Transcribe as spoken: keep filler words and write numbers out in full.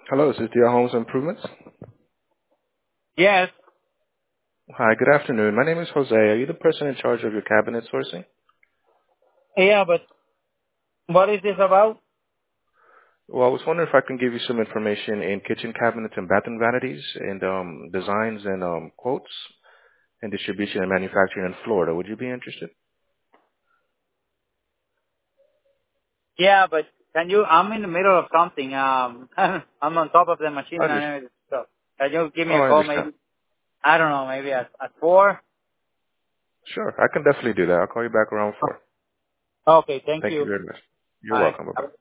Hello, this is Dia Homes Improvements. Yes. Hi, good afternoon. My name is Jose. Are you the person in charge of your cabinet sourcing? Yeah, but what is this about? Well, I was wondering if I can give you some information in kitchen cabinets and bathroom vanities and um, designs and um, quotes and distribution and manufacturing in Florida. Would you be interested? Yeah, but can you? I'm in the middle of something. Um, I'm on top of the machine I and understand. everything. So can you give me Oh, a I call? understand. Maybe I don't know. Maybe at at four. Sure, I can definitely do that. I'll call you back around four. Okay. Thank Thank you you. very much. You're Bye. welcome. Bye-bye.